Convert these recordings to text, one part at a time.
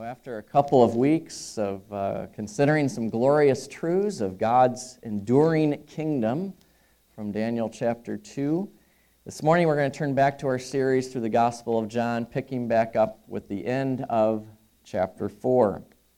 After a couple of weeks of considering some glorious truths of God's enduring kingdom from Daniel chapter 2, this morning we're going to turn back to our series through the Gospel of John, picking back up with the end of chapter 4.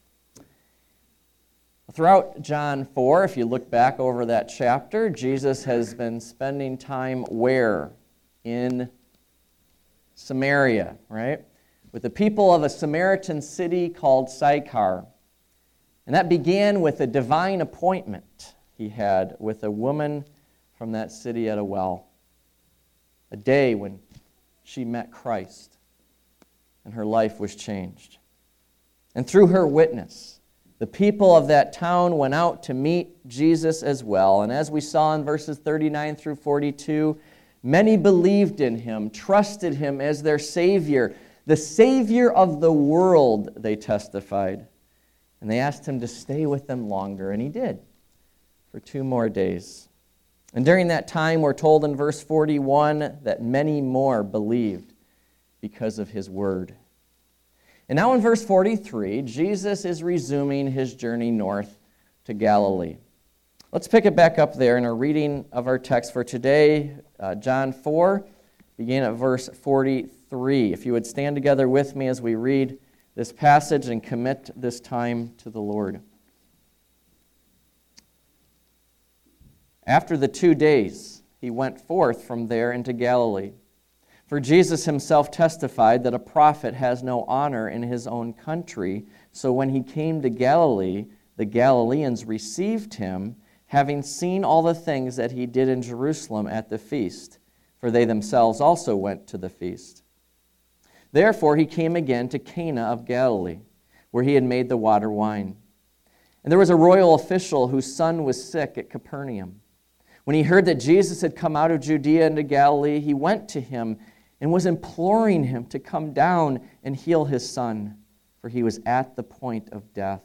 Throughout John 4, if you look back over that chapter, Jesus has been spending time where? In Samaria, right? With the people of a Samaritan city called Sychar. And that began with a divine appointment he had with a woman from that city at a well. A day when she met Christ and her life was changed. And through her witness, the people of that town went out to meet Jesus as well. And as we saw in verses 39 through 42, many believed in him, trusted him as their Savior, the Savior of the world, they testified. And they asked him to stay with them longer, and he did, for 2 more days. And during that time, we're told in verse 41 that many more believed because of his word. And now in verse 43, Jesus is resuming his journey north to Galilee. Let's pick it back up there in our reading of our text for today, John 4, beginning at verse 43. If you would stand together with me as we read this passage and commit this time to the Lord. After the 2 days, he went forth from there into Galilee. For Jesus himself testified that a prophet has no honor in his own country. So when he came to Galilee, the Galileans received him, having seen all the things that he did in Jerusalem at the feast. For they themselves also went to the feast. Therefore he came again to Cana of Galilee, where he had made the water wine. And there was a royal official whose son was sick at Capernaum. When he heard that Jesus had come out of Judea into Galilee, he went to him and was imploring him to come down and heal his son, for he was at the point of death.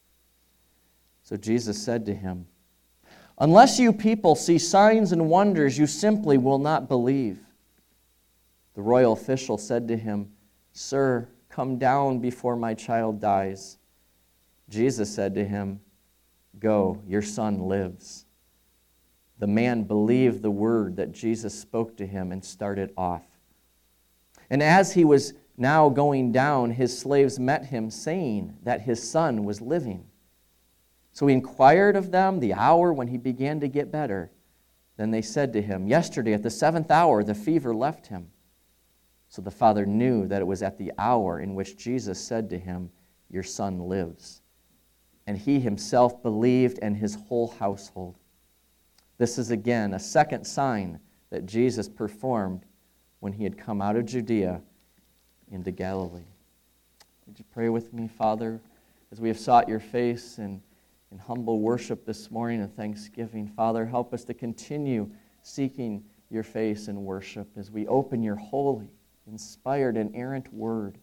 So Jesus said to him, "Unless you people see signs and wonders, you simply will not believe." The royal official said to him, "Sir, come down before my child dies." Jesus said to him, "Go, your son lives." The man believed the word that Jesus spoke to him and started off. And as he was now going down, his slaves met him, saying that his son was living. So he inquired of them the hour when he began to get better. Then they said to him, "Yesterday at the 7th hour the fever left him." So the father knew that it was at the hour in which Jesus said to him, "Your son lives." And he himself believed, and his whole household. This is again a second sign that Jesus performed when he had come out of Judea into Galilee. Would you pray with me, Father, as we have sought your face in humble worship this morning and thanksgiving. Father, help us to continue seeking your face in worship as we open your holy, inspired, and inerrant word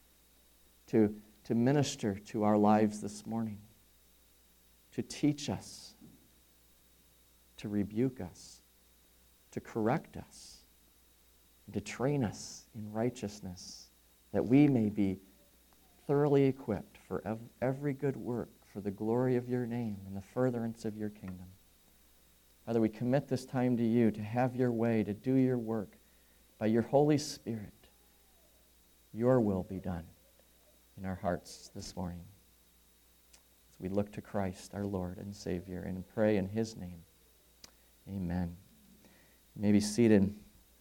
to minister to our lives this morning, to teach us, to rebuke us, to correct us, and to train us in righteousness, that we may be thoroughly equipped for every good work for the glory of your name and the furtherance of your kingdom. Father, we commit this time to you to have your way, to do your work by your Holy Spirit. Your will be done in our hearts this morning as we look to Christ, our Lord and Savior, and pray in his name. Amen. You may be seated.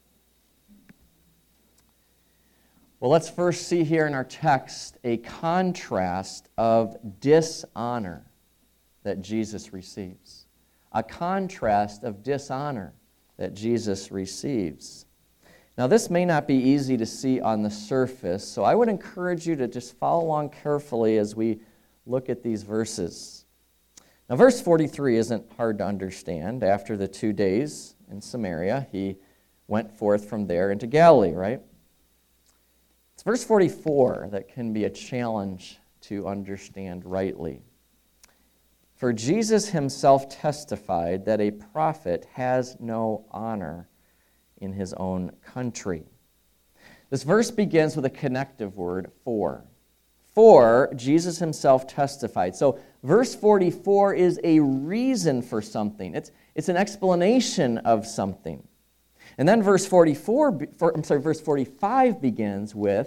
Well, let's first see here in our text a contrast of dishonor that Jesus receives. A contrast of dishonor that Jesus receives. Now, this may not be easy to see on the surface, so I would encourage you to just follow along carefully as we look at these verses. Now, verse 43 isn't hard to understand. After the 2 days in Samaria, he went forth from there into Galilee, right? It's verse 44 that can be a challenge to understand rightly. For Jesus himself testified that a prophet has no honor in his own country. This verse begins with a connective word, for. For Jesus himself testified. So verse 44 is a reason for something. It's an explanation of something. And then verse 45 begins with,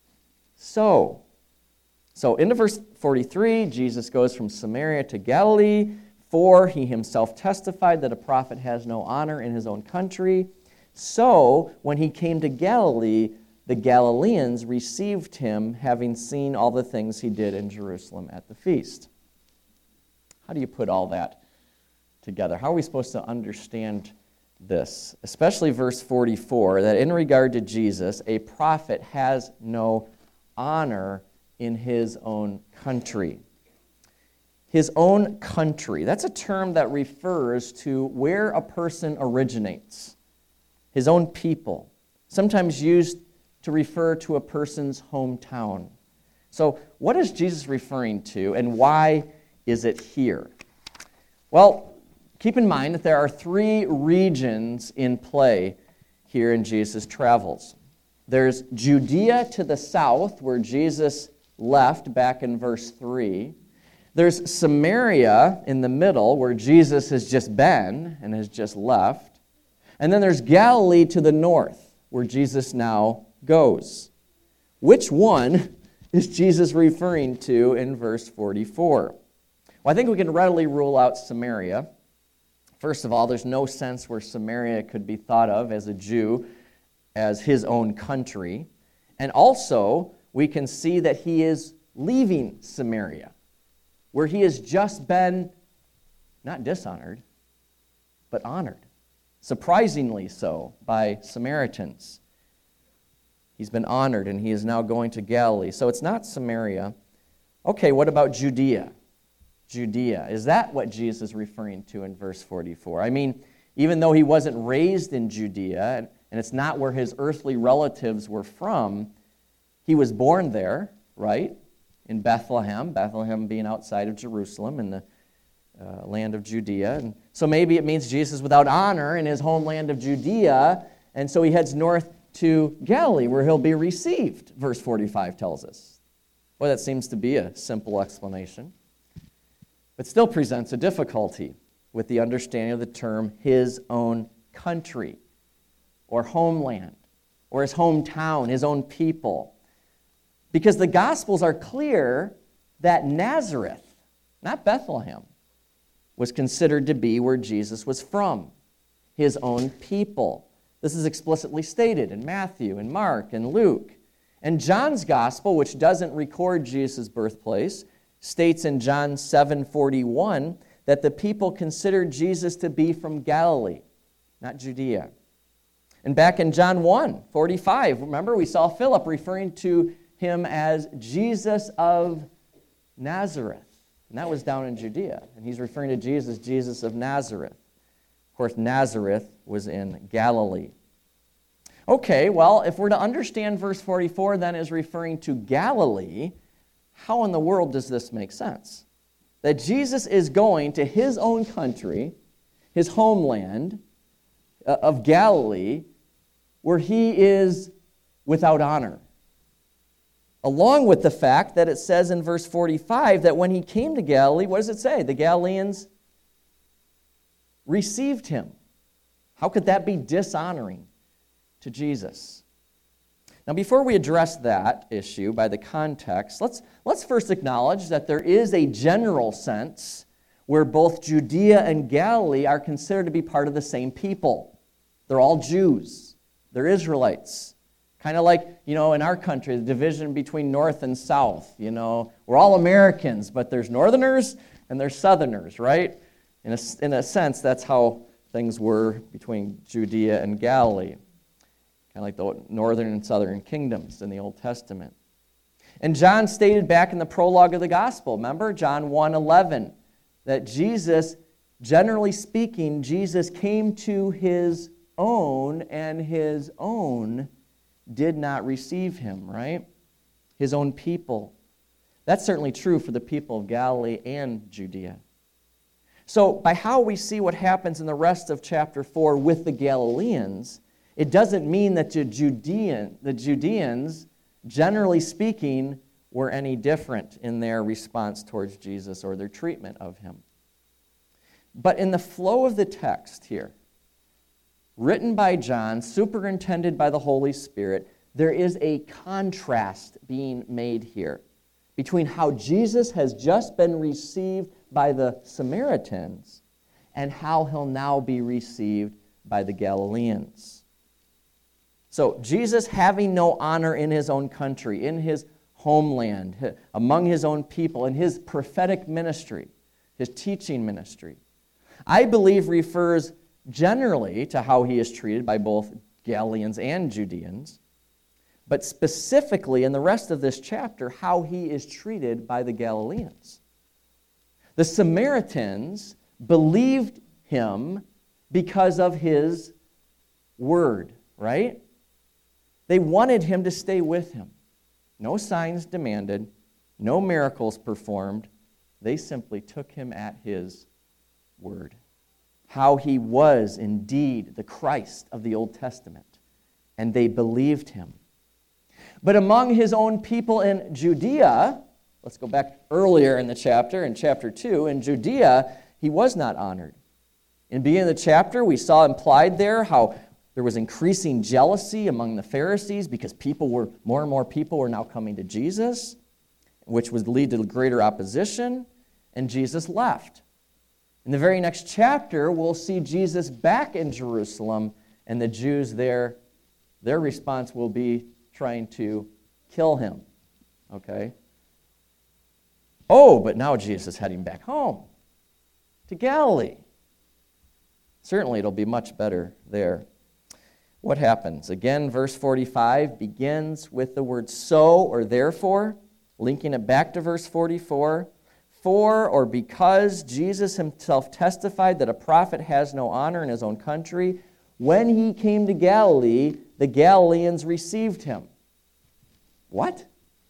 so. So into verse 43, Jesus goes from Samaria to Galilee, for he himself testified that a prophet has no honor in his own country. So when he came to Galilee, the Galileans received him, having seen all the things he did in Jerusalem at the feast. How do you put all that together? How are we supposed to understand this? Especially verse 44, that in regard to Jesus, a prophet has no honor in his own country. His own country. That's a term that refers to where a person originates. His own people. Sometimes used to refer to a person's hometown. So what is Jesus referring to, and why is it here? Well, keep in mind that there are three regions in play here in Jesus' travels. There's Judea to the south, where Jesus left back in verse 3. There's Samaria in the middle, where Jesus has just been and has just left. And then there's Galilee to the north, where Jesus now goes. Which one is Jesus referring to in verse 44? Well, I think we can readily rule out Samaria. First of all, there's no sense where Samaria could be thought of as a Jew as his own country. And also, we can see that he is leaving Samaria, where he has just been not dishonored, but honored. Surprisingly so by Samaritans. He's been honored, and he is now going to Galilee. So it's not Samaria. Okay, what about Judea? Judea. Is that what Jesus is referring to in verse 44? I mean, even though he wasn't raised in Judea, and it's not where his earthly relatives were from, he was born there, right? In Bethlehem, Bethlehem being outside of Jerusalem in the land of Judea. And so maybe it means Jesus is without honor in his homeland of Judea, and so he heads north to Galilee, where he'll be received, verse 45 tells us. Well, that seems to be a simple explanation, but still presents a difficulty with the understanding of the term his own country, or homeland, or his hometown, his own people. Because the Gospels are clear that Nazareth, not Bethlehem, was considered to be where Jesus was from, his own people. This is explicitly stated in Matthew and Mark and Luke. And John's Gospel, which doesn't record Jesus' birthplace, states in John 7:41 that the people considered Jesus to be from Galilee, not Judea. And back in John 1:45, remember we saw Philip referring to him as Jesus of Nazareth. And that was down in Judea. And he's referring to Jesus of Nazareth. Of course, Nazareth was in Galilee. Okay, well, if we're to understand verse 44 then as referring to Galilee, how in the world does this make sense? That Jesus is going to his own country, his homeland of Galilee, where he is without honor. Along with the fact that it says in verse 45 that when he came to Galilee, what does it say? The Galileans received him. How could that be dishonoring to Jesus? Now, before we address that issue by the context, let's first acknowledge that there is a general sense where both Judea and Galilee are considered to be part of the same people. They're all Jews. They're Israelites. Kind of like, in our country, the division between North and South. We're all Americans, but there's Northerners and there's Southerners, right? In a sense, that's how things were between Judea and Galilee. Kind of like the northern and southern kingdoms in the Old Testament. And John stated back in the prologue of the gospel, remember, John 1:11, that Jesus, generally speaking, Jesus came to his own, and his own did not receive him, right? His own people. That's certainly true for the people of Galilee and Judea. So by how we see what happens in the rest of chapter 4 with the Galileans, it doesn't mean that the Judeans, generally speaking, were any different in their response towards Jesus or their treatment of him. But in the flow of the text here, written by John, superintended by the Holy Spirit, there is a contrast being made here between how Jesus has just been received by the Samaritans and how he'll now be received by the Galileans. So Jesus, having no honor in his own country, in his homeland, among his own people, in his prophetic ministry, his teaching ministry, I believe refers generally to how he is treated by both Galileans and Judeans, but specifically in the rest of this chapter, how he is treated by the Galileans. The Samaritans believed him because of his word, right? They wanted him to stay with him. No signs demanded, no miracles performed. They simply took him at his word. How he was indeed the Christ of the Old Testament, and they believed him. But among his own people in Judea, let's go back earlier in the chapter, in chapter 2, in Judea, he was not honored. In the beginning of the chapter, we saw implied there how there was increasing jealousy among the Pharisees because more and more people were now coming to Jesus, which would lead to greater opposition, and Jesus left. In the very next chapter, we'll see Jesus back in Jerusalem, and the Jews there, their response will be trying to kill him. Okay? Oh, but now Jesus is heading back home to Galilee. Certainly it'll be much better there. What happens? Again, verse 45 begins with the word so or therefore, linking it back to verse 44. For or because Jesus himself testified that a prophet has no honor in his own country, when he came to Galilee, the Galileans received him. What?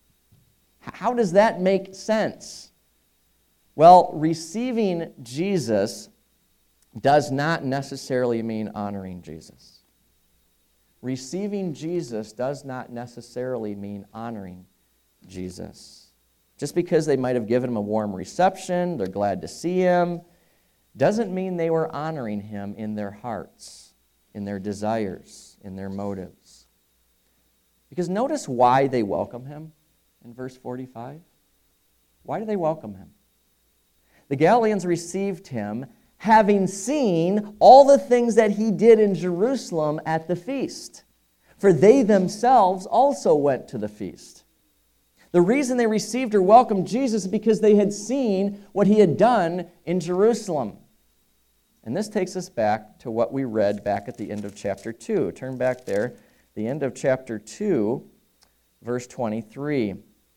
How does that make sense? Well, receiving Jesus does not necessarily mean honoring Jesus. Receiving Jesus does not necessarily mean honoring Jesus. Just because they might have given him a warm reception, they're glad to see him, doesn't mean they were honoring him in their hearts, in their desires, in their motives. Because notice why they welcome him in verse 45. Why do they welcome him? The Galileans received him having seen all the things that he did in Jerusalem at the feast. For they themselves also went to the feast. The reason they received or welcomed Jesus is because they had seen what he had done in Jerusalem. And this takes us back to what we read back at the end of chapter 2. Turn back there, the end of chapter 2, verse 23.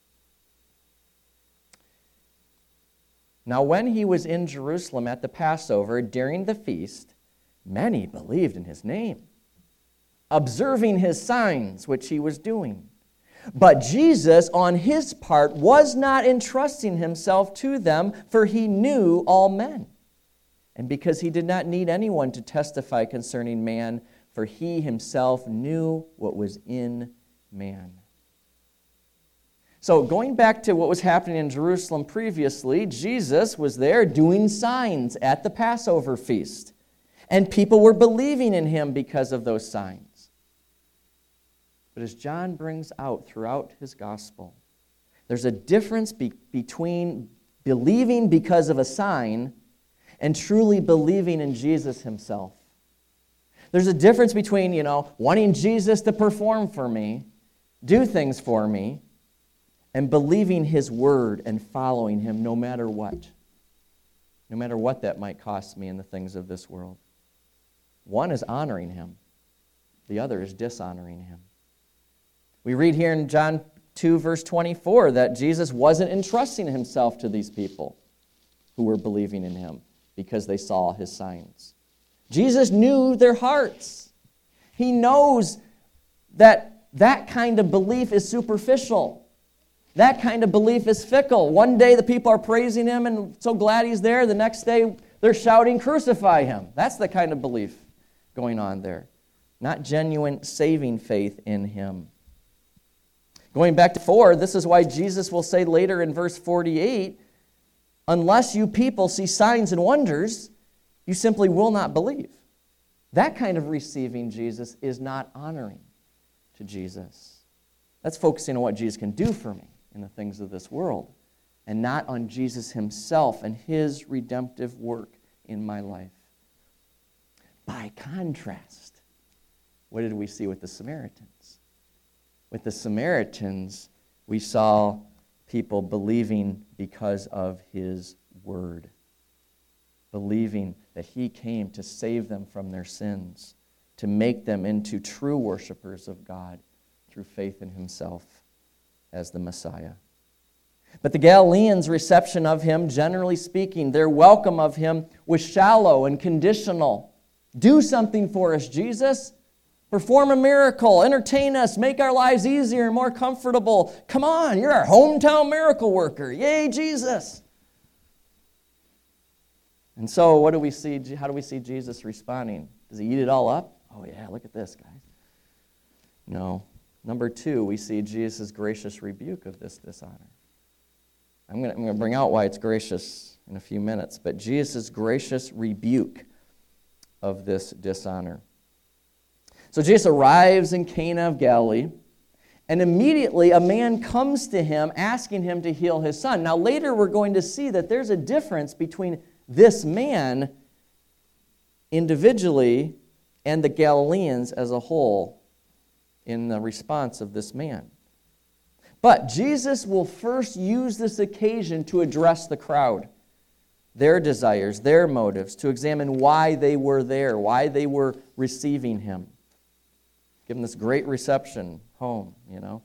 Now when he was in Jerusalem at the Passover during the feast, many believed in his name, observing his signs which he was doing. But Jesus, on his part, was not entrusting himself to them, for he knew all men. And because he did not need anyone to testify concerning man, for he himself knew what was in man. So going back to what was happening in Jerusalem previously, Jesus was there doing signs at the Passover feast. And people were believing in him because of those signs. But as John brings out throughout his gospel, there's a difference between believing because of a sign and truly believing in Jesus himself. There's a difference between, wanting Jesus to perform for me, do things for me, and believing his word and following him no matter what. No matter what that might cost me in the things of this world. One is honoring him. The other is dishonoring him. We read here in John 2, verse 24, that Jesus wasn't entrusting himself to these people who were believing in him because they saw his signs. Jesus knew their hearts. He knows that kind of belief is superficial. That kind of belief is fickle. One day the people are praising him and so glad he's there. The next day they're shouting, "Crucify him." That's the kind of belief going on there. Not genuine saving faith in him. Going back to 4, this is why Jesus will say later in verse 48, unless you people see signs and wonders, you simply will not believe. That kind of receiving Jesus is not honoring to Jesus. That's focusing on what Jesus can do for me in the things of this world, and not on Jesus himself and his redemptive work in my life. By contrast, what did we see with the Samaritans? With the Samaritans, we saw people believing because of his word, believing that he came to save them from their sins, to make them into true worshipers of God through faith in himself as the Messiah. But the Galileans' reception of him, generally speaking, their welcome of him was shallow and conditional. Do something for us, Jesus. Perform a miracle. Entertain us. Make our lives easier and more comfortable. Come on, you're our hometown miracle worker. Yay, Jesus. And so what do we see? How do we see Jesus responding? Does he eat it all up? Oh yeah, look at this, guys. No. Number 2, we see Jesus' gracious rebuke of this dishonor. I'm going to bring out why it's gracious in a few minutes, but Jesus' gracious rebuke of this dishonor. So Jesus arrives in Cana of Galilee, and immediately a man comes to him asking him to heal his son. Now later we're going to see that there's a difference between this man individually and the Galileans as a whole in the response of this man. But Jesus will first use this occasion to address the crowd, their desires, their motives, to examine why they were there, why they were receiving him. Give him this great reception home,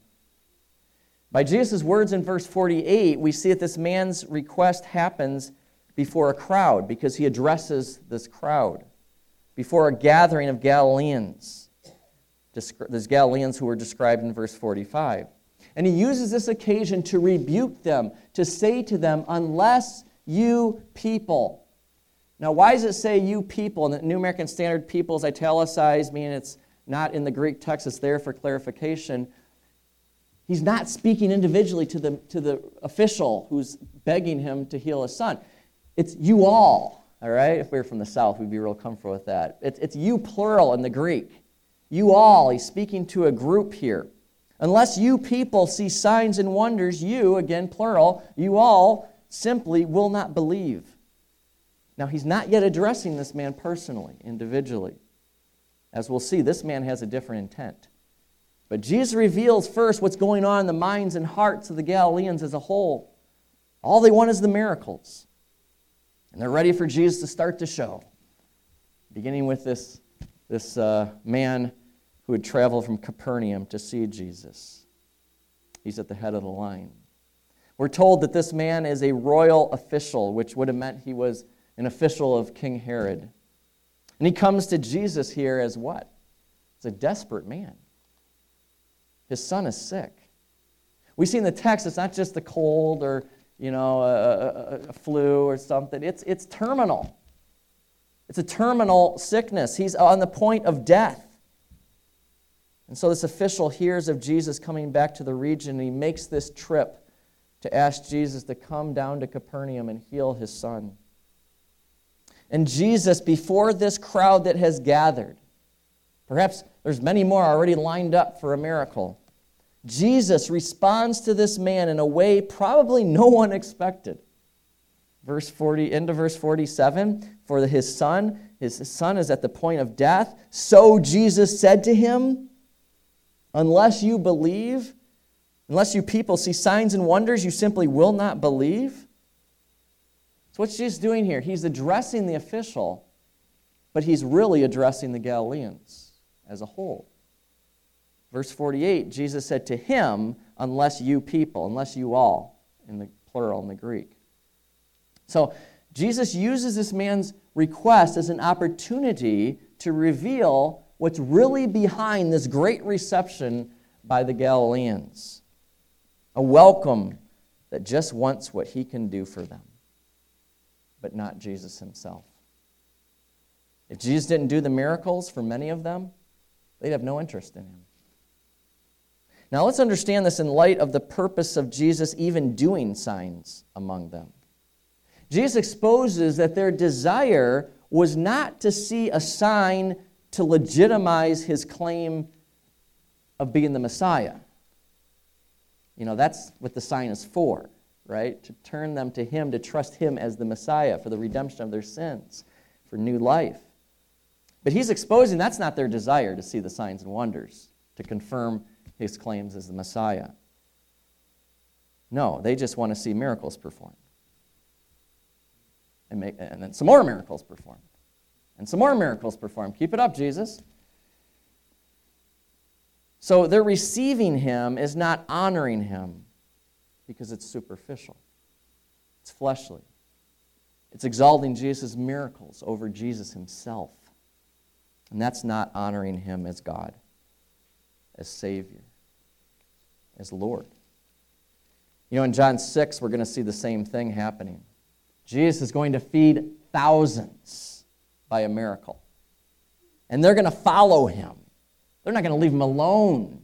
By Jesus' words in verse 48, we see that this man's request happens before a crowd because he addresses this crowd, before a gathering of Galileans, these Galileans who were described in verse 45. And he uses this occasion to rebuke them, to say to them, unless you people. Now, why does it say you people? In the New American Standard, people is italicized, meaning it's not in the Greek text, it's there for clarification. He's not speaking individually to the official who's begging him to heal his son. It's you all right? If we were from the South, we'd be real comfortable with that. It's you plural in the Greek. You all, he's speaking to a group here. Unless you people see signs and wonders, you, again plural, you all simply will not believe. Now, he's not yet addressing this man personally, individually. As we'll see, this man has a different intent. But Jesus reveals first what's going on in the minds and hearts of the Galileans as a whole. All they want is the miracles. And they're ready for Jesus to start the show. Beginning with this man who had traveled from Capernaum to see Jesus. He's at the head of the line. We're told that this man is a royal official, which would have meant he was an official of King Herod. And he comes to Jesus here as what? As a desperate man. His son is sick. We see in the text it's not just a cold or a flu or something. It's terminal. It's a terminal sickness. He's on the point of death. And so this official hears of Jesus coming back to the region, and he makes this trip to ask Jesus to come down to Capernaum and heal his son. And Jesus, before this crowd that has gathered, perhaps there's many more already lined up for a miracle, Jesus responds to this man in a way probably no one expected. Verse 40, into verse 47, for his son is at the point of death. So Jesus said to him, unless you believe, unless you people see signs and wonders, you simply will not believe. So what's Jesus doing here? He's addressing the official, but he's really addressing the Galileans as a whole. Verse 48, Jesus said to him, unless you people, unless you all, in the plural in the Greek. So Jesus uses this man's request as an opportunity to reveal what's really behind this great reception by the Galileans. A welcome that just wants what he can do for them, but not Jesus himself. If Jesus didn't do the miracles for many of them, they'd have no interest in him. Now let's understand this in light of the purpose of Jesus even doing signs among them. Jesus exposes that their desire was not to see a sign to legitimize his claim of being the Messiah. That's what the sign is for, right? To turn them to him, to trust him as the Messiah for the redemption of their sins, for new life. But he's exposing that's not their desire to see the signs and wonders, to confirm his claims as the Messiah. No, they just want to see miracles performed. And then some more miracles performed. And some more miracles performed. Keep it up, Jesus. So their receiving him is not honoring him because it's superficial. It's fleshly. It's exalting Jesus' miracles over Jesus himself. And that's not honoring him as God, as Savior, as Lord. In John 6, we're going to see the same thing happening. Jesus is going to feed thousands by a miracle. And they're going to follow him. They're not going to leave him alone.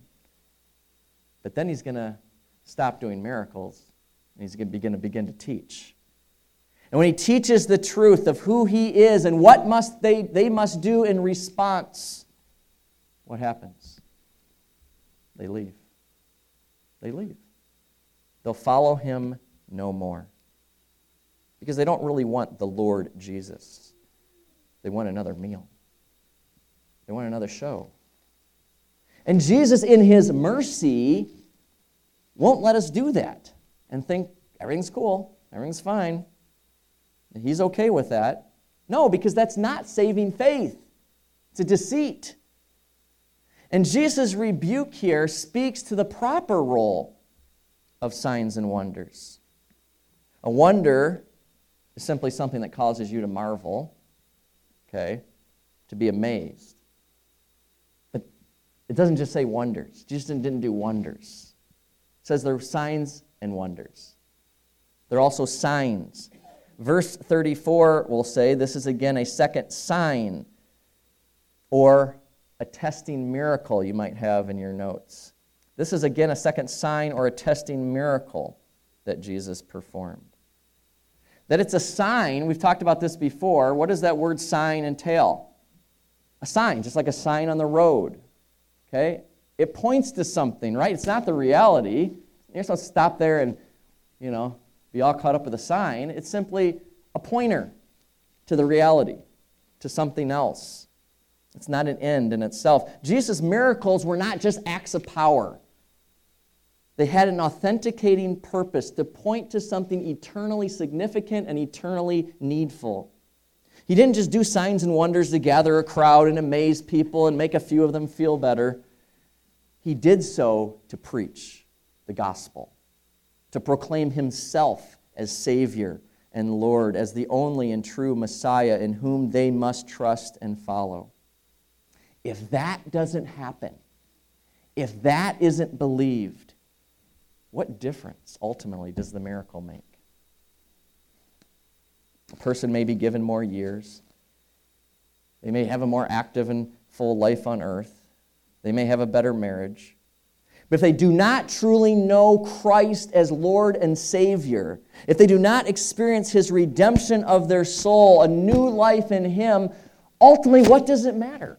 But then he's going to stop doing miracles, and he's going to begin to teach. And when he teaches the truth of who he is and what they must do in response, what happens? They leave. They leave. They'll follow him no more. Because they don't really want the Lord Jesus. They want another meal. They want another show. And Jesus, in his mercy, won't let us do that and think everything's cool, everything's fine. He's okay with that. No, because that's not saving faith. It's a deceit. And Jesus' rebuke here speaks to the proper role of signs and wonders. A wonder is simply something that causes you to marvel, okay, to be amazed. But it doesn't just say wonders. Jesus didn't do wonders. It says there are signs and wonders. There are also signs. Verse 34 will say this is again a second sign or a testing miracle you might have in your notes. This is again a second sign or a testing miracle that Jesus performed. That it's a sign, we've talked about this before. What does that word sign entail? A sign, just like a sign on the road. Okay? It points to something, right? It's not the reality. You're supposed to stop there and, be all caught up with a sign. It's simply a pointer to the reality, to something else. It's not an end in itself. Jesus' miracles were not just acts of power. They had an authenticating purpose to point to something eternally significant and eternally needful. He didn't just do signs and wonders to gather a crowd and amaze people and make a few of them feel better. He did so to preach the gospel, to proclaim himself as Savior and Lord, as the only and true Messiah in whom they must trust and follow. If that doesn't happen, if that isn't believed, what difference ultimately does the miracle make? A person may be given more years. They may have a more active and full life on earth. They may have a better marriage. But if they do not truly know Christ as Lord and Savior, if they do not experience his redemption of their soul, a new life in him, ultimately, what does it matter?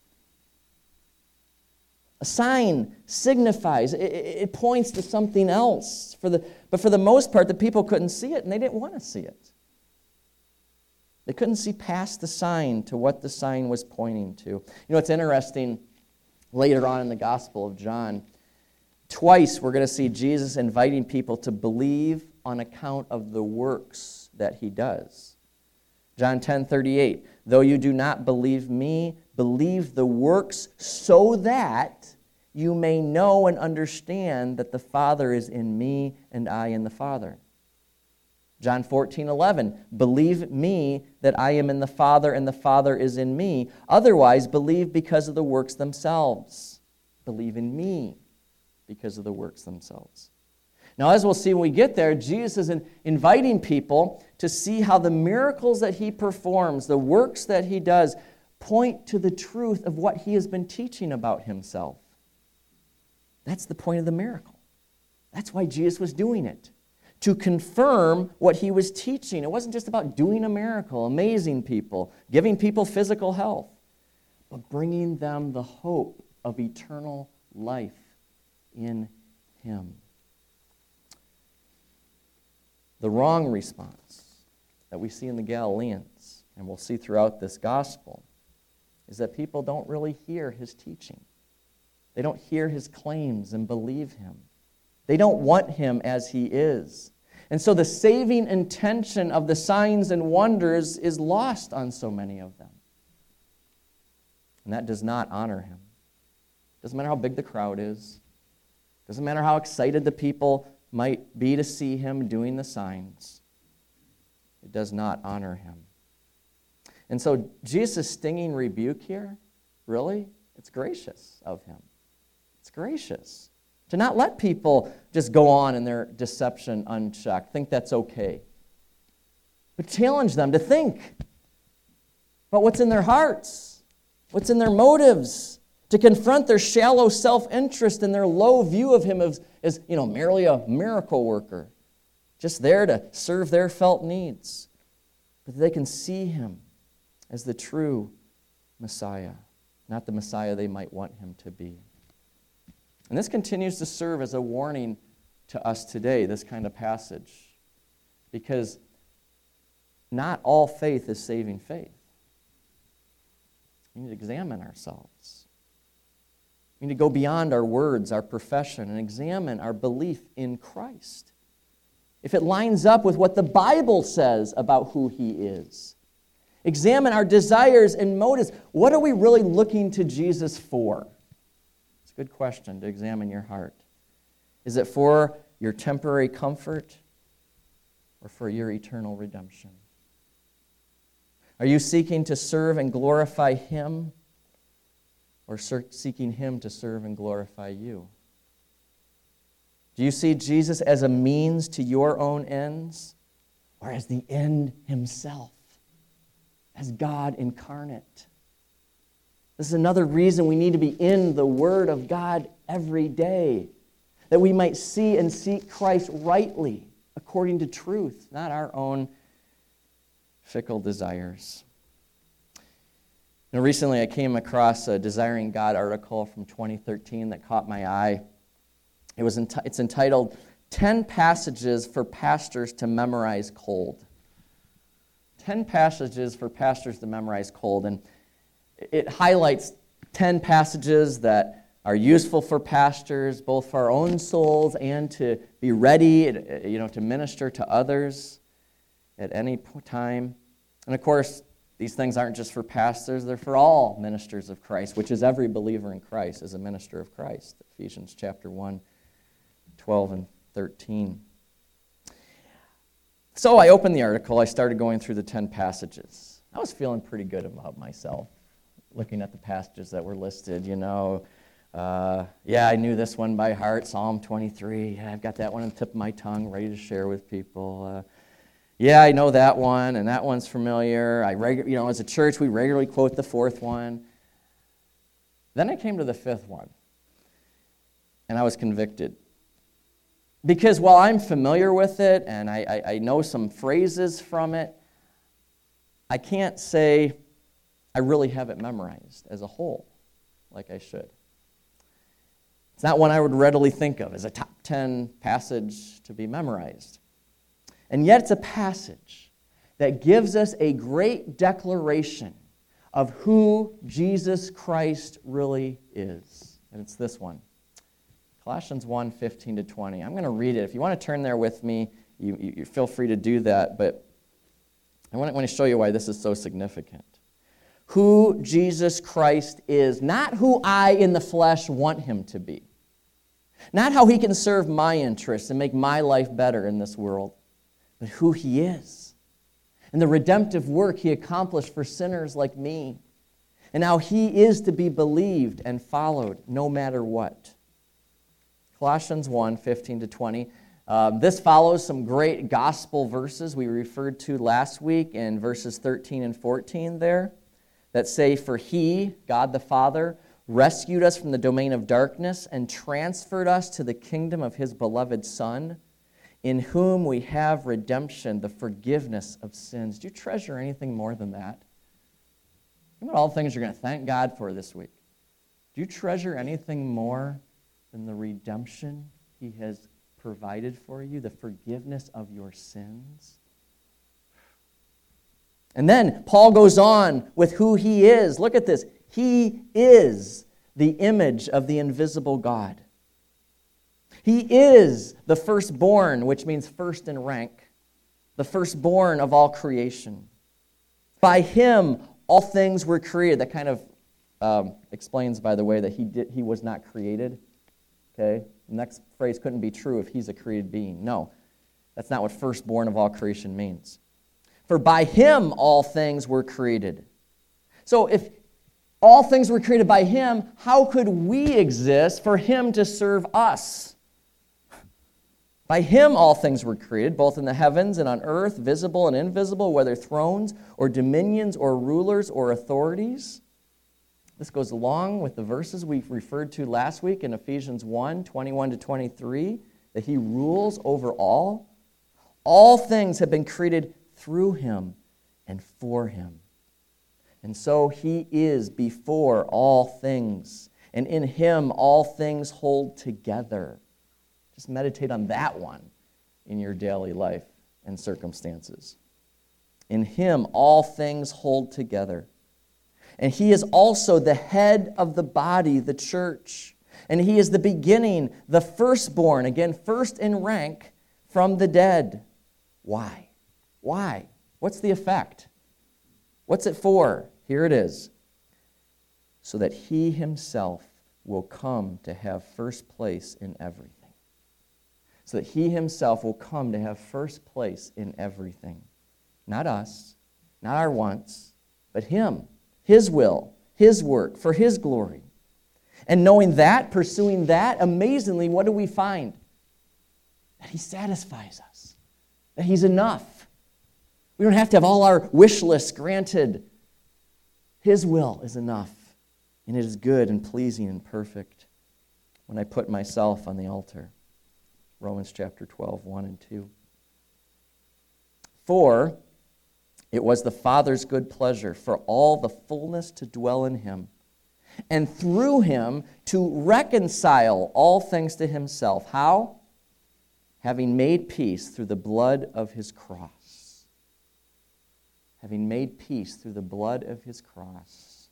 A sign signifies, it points to something else. But for the most part, the people couldn't see it, and they didn't want to see it. They couldn't see past the sign to what the sign was pointing to. It's interesting, later on in the Gospel of John, twice we're going to see Jesus inviting people to believe on account of the works that he does. John 10:38, though you do not believe me, believe the works so that you may know and understand that the Father is in me and I in the Father. John 14:11, believe me that I am in the Father and the Father is in me. Otherwise, believe because of the works themselves. Believe in me because of the works themselves. Now, as we'll see when we get there, Jesus is inviting people to see how the miracles that he performs, the works that he does, point to the truth of what he has been teaching about himself. That's the point of the miracle. That's why Jesus was doing it, to confirm what he was teaching. It wasn't just about doing a miracle, amazing people, giving people physical health, but bringing them the hope of eternal life in him. The wrong response that we see in the Galileans, and we'll see throughout this gospel, is that people don't really hear his teaching. They don't hear his claims and believe him. They don't want him as he is. And so the saving intention of the signs and wonders is lost on so many of them. And that does not honor him. Doesn't matter how big the crowd is. Doesn't matter how excited the people might be to see him doing the signs. It does not honor him. And so Jesus' stinging rebuke here, really, it's gracious of him. It's gracious to not let people just go on in their deception unchecked, think that's okay. But challenge them to think about what's in their hearts, what's in their motives, to confront their shallow self-interest and their low view of him as merely a miracle worker, just there to serve their felt needs. But they can see him as the true Messiah, not the Messiah they might want him to be. And this continues to serve as a warning to us today, this kind of passage, because not all faith is saving faith. We need to examine ourselves. We need to go beyond our words, our profession, and examine our belief in Christ. If it lines up with what the Bible says about who he is. Examine our desires and motives. What are we really looking to Jesus for? It's a good question to examine your heart. Is it for your temporary comfort or for your eternal redemption? Are you seeking to serve and glorify him or seeking him to serve and glorify you? Do you see Jesus as a means to your own ends or as the end himself, as God incarnate? This is another reason we need to be in the Word of God every day, that we might see and seek Christ rightly, according to truth, not our own fickle desires. Recently I came across a Desiring God article from 2013 that caught my eye. It's entitled, 10 Passages for Pastors to Memorize Cold. 10 passages for pastors to memorize cold. And it highlights 10 passages that are useful for pastors, both for our own souls and to be ready, to minister to others at any time. And of course, these things aren't just for pastors, they're for all ministers of Christ, which is every believer in Christ is a minister of Christ. Ephesians chapter 1, 12 and 13. So I opened the article, I started going through the 10 passages. I was feeling pretty good about myself, looking at the passages that were listed, I knew this one by heart, Psalm 23. Yeah, I've got that one on the tip of my tongue, ready to share with people. I know that one, and that one's familiar. As a church, we regularly quote the fourth one. Then I came to the fifth one, and I was convicted. Because while I'm familiar with it, and I know some phrases from it, I can't say I really have it memorized as a whole, like I should. It's not one I would readily think of as a top 10 passage to be memorized. And yet it's a passage that gives us a great declaration of who Jesus Christ really is. And it's this one. Colossians 1, 15 to 20. I'm going to read it. If you want to turn there with me, you feel free to do that. But I want to show you why this is so significant. Who Jesus Christ is, not who I in the flesh want him to be. Not how he can serve my interests and make my life better in this world, but who he is. And the redemptive work he accomplished for sinners like me. And how he is to be believed and followed no matter what. Colossians 1, 15 to 20. This follows some great gospel verses we referred to last week in verses 13 and 14 there that say, "For he, God the Father, rescued us from the domain of darkness, and transferred us to the kingdom of his beloved Son, in whom we have redemption, the forgiveness of sins. Do you treasure anything more than that? Think about all the things you're going to thank God for this week. Do you treasure anything more than the redemption he has provided for you, the forgiveness of your sins? And then Paul goes on with who he is. Look at this. He is the image of the invisible God. He is the firstborn, which means first in rank, the firstborn of all creation. By him, all things were created. That kind of explains, by the way, that he was not created. Okay? The next phrase couldn't be true if he's a created being. No, that's not what firstborn of all creation means. For by him all things were created. So if all things were created by him, how could we exist for him to serve us? By him all things were created, both in the heavens and on earth, visible and invisible, whether thrones or dominions or rulers or authorities. This goes along with the verses we referred to last week in Ephesians 1, 21 to 23, that he rules over all. All things have been created through him and for him. And so he is before all things, and in him all things hold together. Just meditate on that one in your daily life and circumstances. In him all things hold together. And he is also the head of the body, the church. And he is the beginning, the firstborn, again, first in rank from the dead. Why? Why? What's the effect? What's it for? Here it is. So that he himself will come to have first place in everything. So that he himself will come to have first place in everything. Not us, not our wants, but him, his will, his work, for his glory. And knowing that, pursuing that, amazingly, what do we find? That he satisfies us. That he's enough. We don't have to have all our wish lists granted. His will is enough, and it is good and pleasing and perfect when I put myself on the altar. Romans chapter 12, 1 and 2. For it was the Father's good pleasure for all the fullness to dwell in him, and through him to reconcile all things to himself. How? Having made peace through the blood of his cross. Having made peace through the blood of his cross.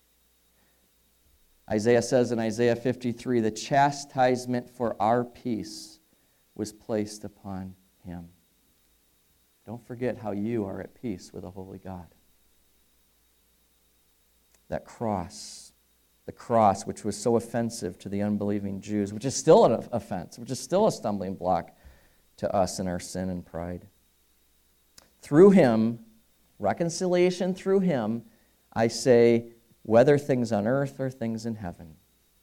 Isaiah says in Isaiah 53, the chastisement for our peace was placed upon him. Don't forget how you are at peace with a holy God. That cross, the cross which was so offensive to the unbelieving Jews, which is still an offense, which is still a stumbling block to us in our sin and pride. Through him, reconciliation through him, I say, whether things on earth or things in heaven.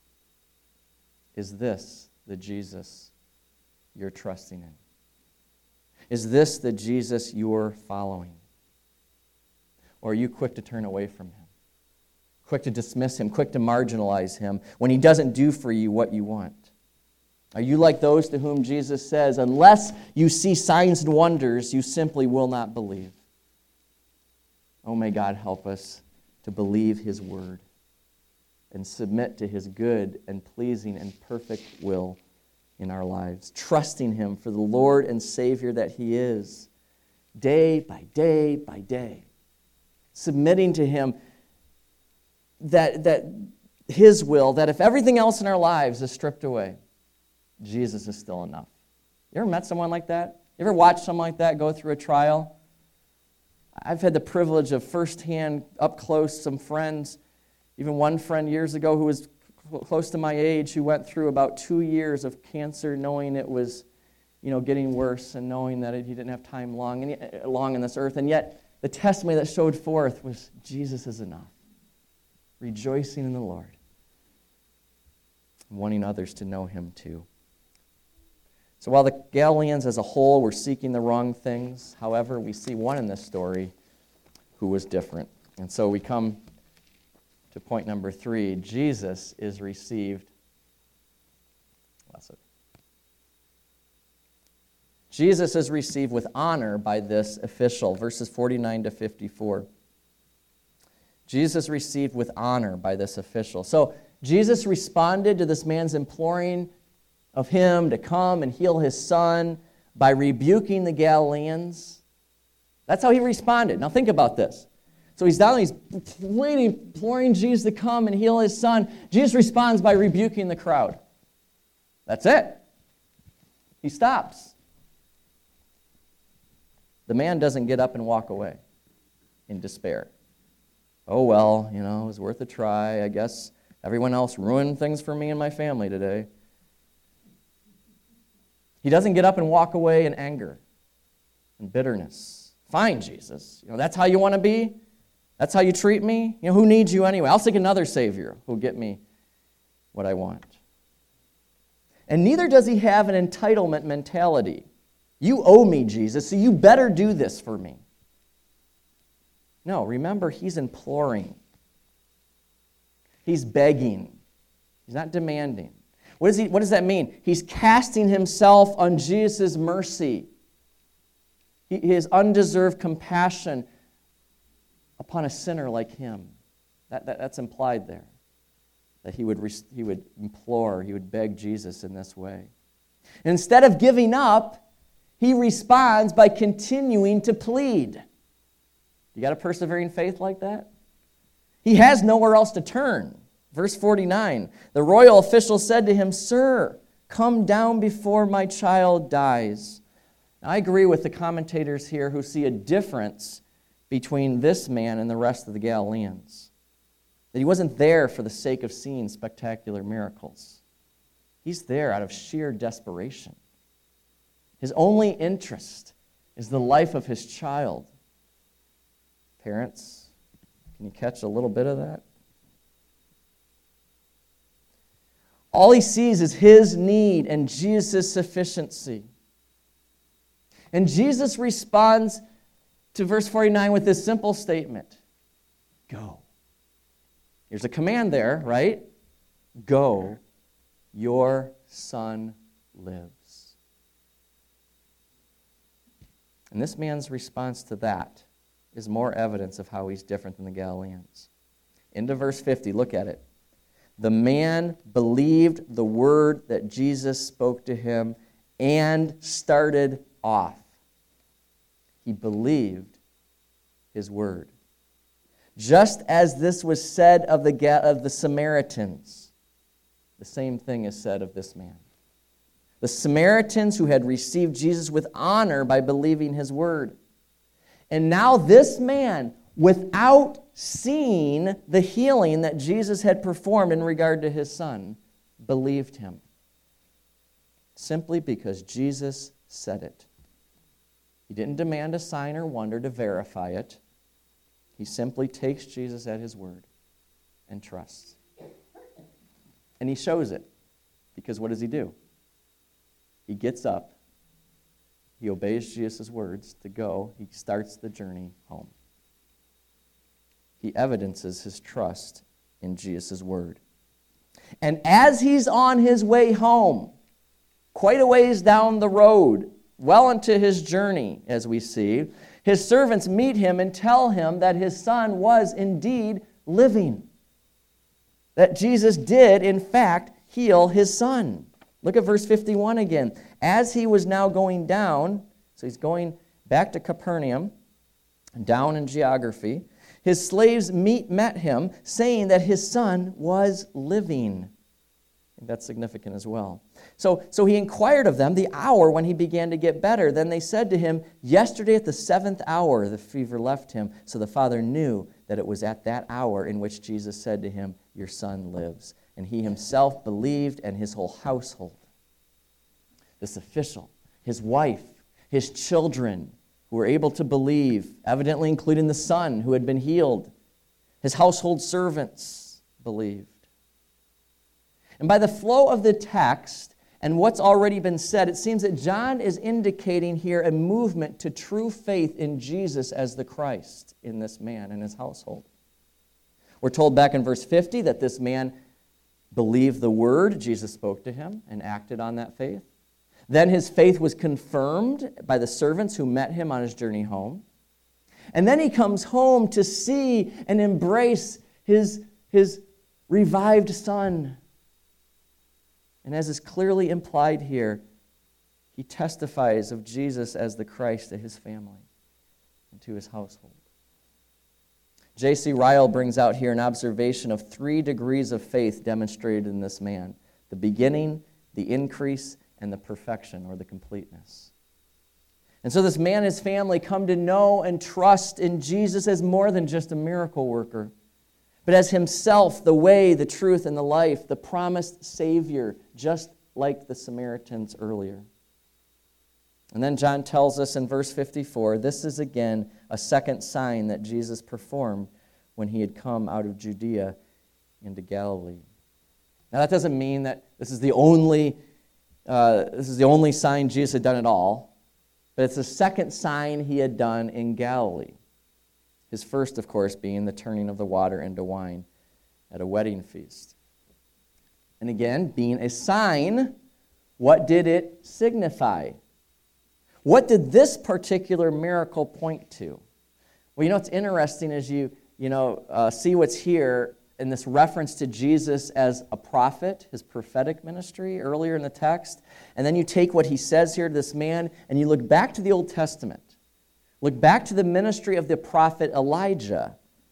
Is this the Jesus you're trusting in? Is this the Jesus you're following? Or are you quick to turn away from him? Quick to dismiss him, quick to marginalize him when he doesn't do for you what you want? Are you like those to whom Jesus says, unless you see signs and wonders, you simply will not believe? Oh, may God help us to believe his word and submit to his good and pleasing and perfect will in our lives, trusting him for the Lord and Savior that he is, day by day by day, submitting to him that his will, that if everything else in our lives is stripped away, Jesus is still enough. You ever met someone like that? You ever watched someone like that go through a trial? I've had the privilege of firsthand, up close, some friends, even one friend years ago who was close to my age, who went through about 2 years of cancer, knowing it was, getting worse, and knowing that he didn't have time long in this earth. And yet, the testimony that showed forth was, Jesus is enough. Rejoicing in the Lord. And wanting others to know him too. So while the Galileans as a whole were seeking the wrong things, however, we see one in this story who was different. And so we come to to point number 3. Jesus is received. Jesus is received with honor by this official. Verses 49 to 54. Jesus received with honor by this official. So Jesus responded to this man's imploring of him to come and heal his son by rebuking the Galileans. That's how he responded. Now think about this. So he's down, he's pleading, imploring Jesus to come and heal his son. Jesus responds by rebuking the crowd. That's it. He stops. The man doesn't get up and walk away in despair. Oh, well, it was worth a try. I guess everyone else ruined things for me and my family today. He doesn't get up and walk away in anger and bitterness. Fine, Jesus. That's how you want to be? That's how you treat me? Who needs you anyway? I'll seek another Savior who'll get me what I want. And neither does he have an entitlement mentality. You owe me, Jesus, so you better do this for me. No, remember, he's imploring. He's begging. He's not demanding. What does that mean? He's casting himself on Jesus' mercy, his undeserved compassion upon a sinner like him. That's implied there. That he would implore, he would beg Jesus in this way. And instead of giving up, he responds by continuing to plead. You got a persevering faith like that? He has nowhere else to turn. Verse 49, the royal official said to him, "Sir, come down before my child dies." Now, I agree with the commentators here who see a difference between this man and the rest of the Galileans. That he wasn't there for the sake of seeing spectacular miracles. He's there out of sheer desperation. His only interest is the life of his child. Parents, can you catch a little bit of that? All he sees is his need and Jesus' sufficiency. And Jesus responds to verse 49 with this simple statement: go. There's a command there, right? Go, your son lives. And this man's response to that is more evidence of how he's different than the Galileans. Into verse 50, look at it. The man believed the word that Jesus spoke to him and started off. He believed his word. Just as this was said of the Samaritans, the same thing is said of this man. The Samaritans who had received Jesus with honor by believing his word. And now this man, without seeing the healing that Jesus had performed in regard to his son, believed him. Simply because Jesus said it. He didn't demand a sign or wonder to verify it. He simply takes Jesus at his word and trusts. And he shows it. Because what does he do? He gets up. He obeys Jesus' words to go. He starts the journey home. He evidences his trust in Jesus' word. And as he's on his way home, quite a ways down the road, well into his journey, as we see, his servants meet him and tell him that his son was indeed living. That Jesus did, in fact, heal his son. Look at verse 51 again. As he was now going down, so he's going back to Capernaum, down in geography, his slaves met him, saying that his son was living. I think that's significant as well. So he inquired of them the hour when he began to get better. Then they said to him, yesterday at the 7th hour the fever left him. So the father knew that it was at that hour in which Jesus said to him, your son lives. And he himself believed, and his whole household. This official, his wife, his children, who were able to believe, evidently including the son who had been healed. His household servants believed. And by the flow of the text and what's already been said, it seems that John is indicating here a movement to true faith in Jesus as the Christ in this man and his household. We're told back in verse 50 that this man believed the word Jesus spoke to him and acted on that faith. Then his faith was confirmed by the servants who met him on his journey home. And then he comes home to see and embrace his revived son. And as is clearly implied here, he testifies of Jesus as the Christ to his family and to his household. J.C. Ryle brings out here an observation of 3 degrees of faith demonstrated in this man: the beginning, the increase, and the perfection or the completeness. And so this man and his family come to know and trust in Jesus as more than just a miracle worker, but as himself, the way, the truth, and the life, the promised Savior, just like the Samaritans earlier. And then John tells us in verse 54, this is again a second sign that Jesus performed when he had come out of Judea into Galilee. Now that doesn't mean that this is the only sign Jesus had done at all, but it's the second sign he had done in Galilee. His first, of course, being the turning of the water into wine at a wedding feast. And again, being a sign, what did it signify? What did this particular miracle point to? Well, what's interesting is you see what's here in this reference to Jesus as a prophet, his prophetic ministry earlier in the text, and then you take what he says here to this man, and you look back to the Old Testament. Look back to the ministry of the prophet Elijah.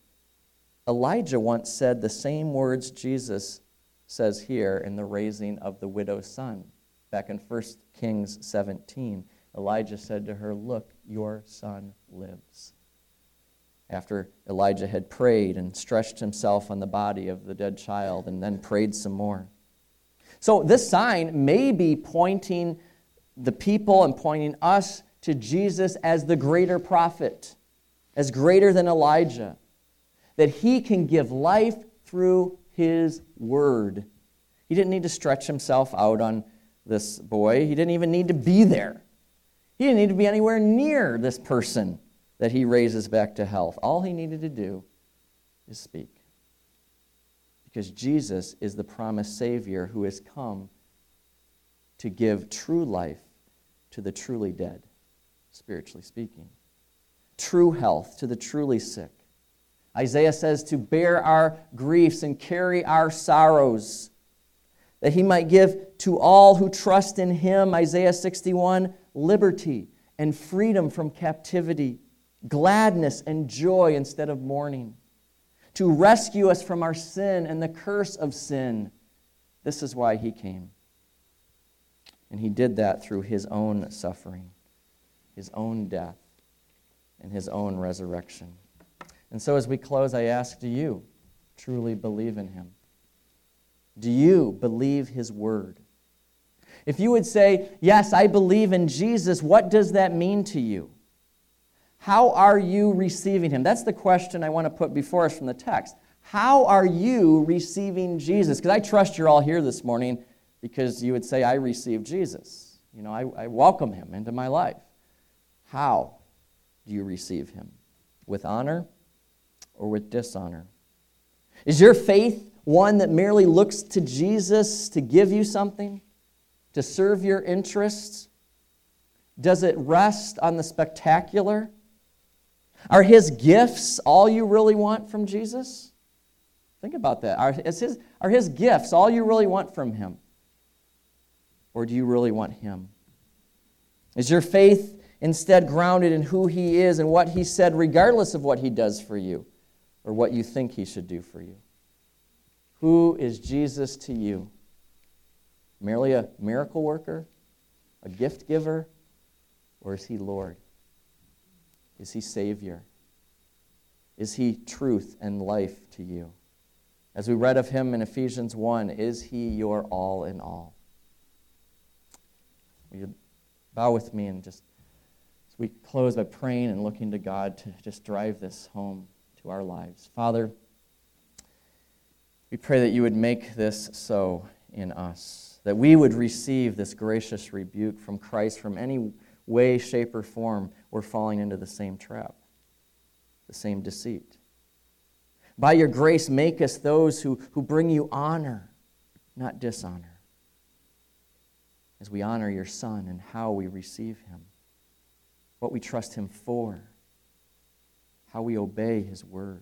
Elijah once said the same words Jesus says here in the raising of the widow's son. Back in 1 Kings 17, Elijah said to her, "Look, your son lives." After Elijah had prayed and stretched himself on the body of the dead child and then prayed some more. So this sign may be pointing the people and pointing us to Jesus as the greater prophet, as greater than Elijah, that he can give life through his word. He didn't need to stretch himself out on this boy. He didn't even need to be there. He didn't need to be anywhere near this person that he raises back to health. All he needed to do is speak. Because Jesus is the promised Savior who has come to give true life to the truly dead, spiritually speaking. True health to the truly sick. Isaiah says to bear our griefs and carry our sorrows, that he might give to all who trust in him, Isaiah 61, liberty and freedom from captivity, gladness and joy instead of mourning, to rescue us from our sin and the curse of sin. This is why he came. And he did that through his own suffering, his own death, and his own resurrection. And so as we close, I ask, do you truly believe in him? Do you believe his word? If you would say, yes, I believe in Jesus, what does that mean to you? How are you receiving him? That's the question I want to put before us from the text. How are you receiving Jesus? Because I trust you're all here this morning because you would say, I received Jesus. I welcome him into my life. How do you receive him? With honor or with dishonor? Is your faith one that merely looks to Jesus to give you something, to serve your interests? Does it rest on the spectacular? Are his gifts all you really want from Jesus? Think about that. Are his gifts all you really want from him? Or do you really want him? Is your faith instead grounded in who he is and what he said, regardless of what he does for you or what you think he should do for you? Who is Jesus to you? Merely a miracle worker? A gift giver? Or is he Lord? Is he Savior? Is he truth and life to you? As we read of him in Ephesians 1, is he your all in all? Will you bow with me and just, as we close by praying and looking to God to just drive this home to our lives. Father, we pray that you would make this so in us, that we would receive this gracious rebuke from Christ from any way, shape, or form we're falling into the same trap, the same deceit. By your grace, make us those who bring you honor, not dishonor, as we honor your Son and how we receive him, what we trust him for, how we obey his word.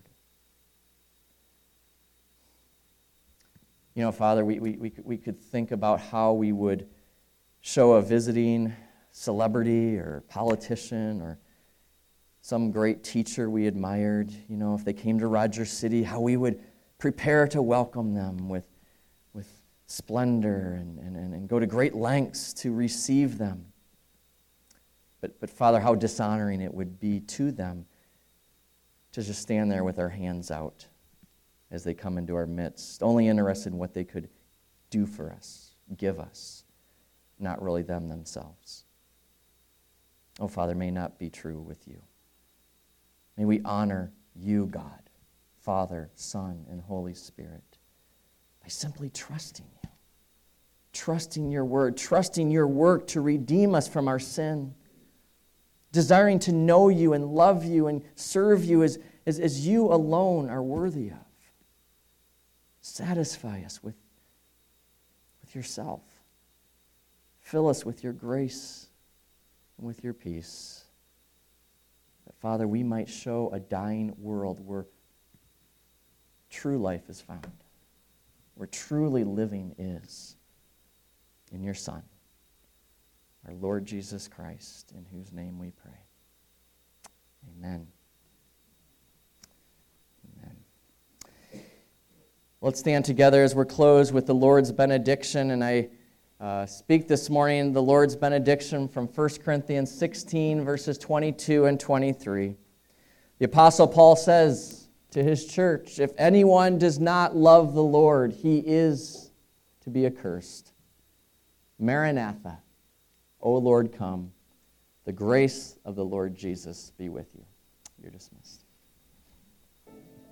You know, Father, we could think about how we would show a visiting celebrity or politician or some great teacher we admired, you know, if they came to Rogers City, how we would prepare to welcome them with splendor and go to great lengths to receive them. But Father, how dishonoring it would be to them to just stand there with our hands out as they come into our midst, only interested in what they could do for us, give us, not really them themselves. Oh, Father, may not be true with you. May we honor you, God, Father, Son, and Holy Spirit, by simply trusting you, trusting your word, trusting your work to redeem us from our sin, desiring to know you and love you and serve you as you alone are worthy of. Satisfy us with yourself. Fill us with your grace and with your peace. That, Father, we might show a dying world where true life is found, where truly living is in your Son, our Lord Jesus Christ, in whose name we pray. Amen. Amen. Let's stand together as we're closed with the Lord's benediction, and I speak this morning the Lord's benediction from 1 Corinthians 16, verses 22 and 23. The Apostle Paul says to his church, "If anyone does not love the Lord, he is to be accursed. Maranatha, O Lord, come. The grace of the Lord Jesus be with you." You're dismissed.